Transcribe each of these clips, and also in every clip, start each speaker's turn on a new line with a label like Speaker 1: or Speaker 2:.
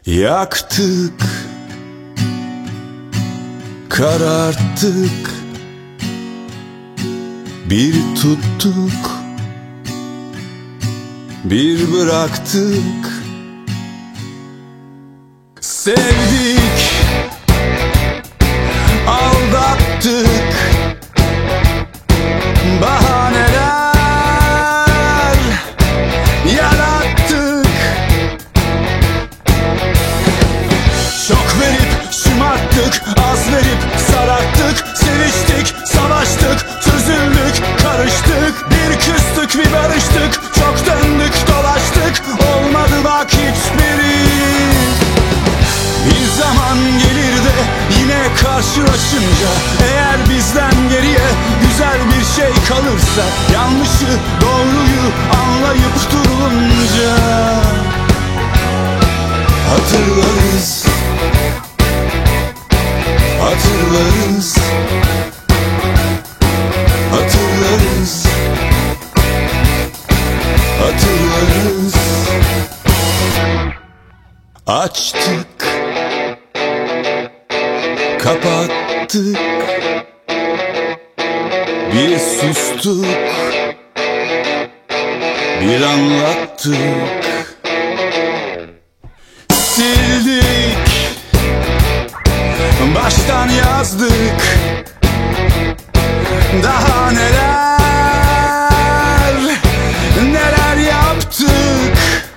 Speaker 1: Yaktık, kararttık, bir tuttuk, bir bıraktık. Sevdik, aldattık, bahaneler yarattık. Çok verip şımarttık, az verip sararttık. Seviştik, savaştık, çözüldük, karıştık. Bir küstük, bir barıştık, çok döndük, dolaştık. Olmadı bak hiçbiri. Bir zaman gelir de yine karşılaşınca, eğer bizden geriye güzel bir şey kalırsa, yanlışı doğruyu anlayıp durulunca hatırlarız, hatırlarız, hatırlarız, hatırlarız. Açtık, kapattık, bir sustuk, bir anlattık. Sildik, baştan yazdık. Daha neler, neler yaptık.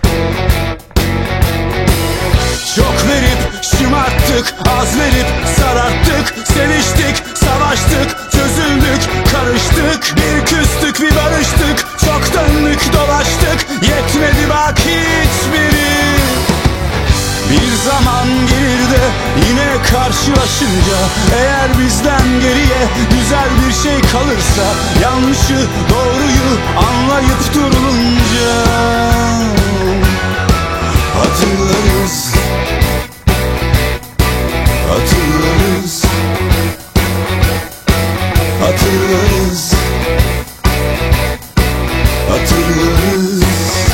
Speaker 1: Çok verip şımarttık, az verip sararttık. Seviştik, savaştık, çözüldük, karıştık. Bir küstük, bir barıştık, çok döndük, dolaştık. Yetmedi bak hiçbiri. Bir zaman gelir de yine karşılaşınca, eğer bizden geriye güzel bir şey kalırsa, yanlışı doğruyu anlayıp durulunca hatırlarız, hatırlarız, hatırlarız, hatırlarız.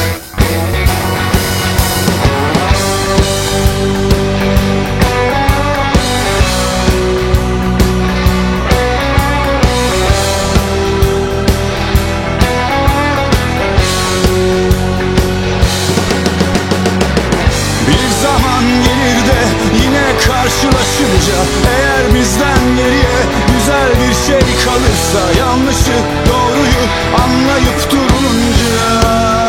Speaker 1: Karşılaşınca, eğer bizden geriye güzel bir şey kalırsa, yanlışı doğruyu anlayıp durulunca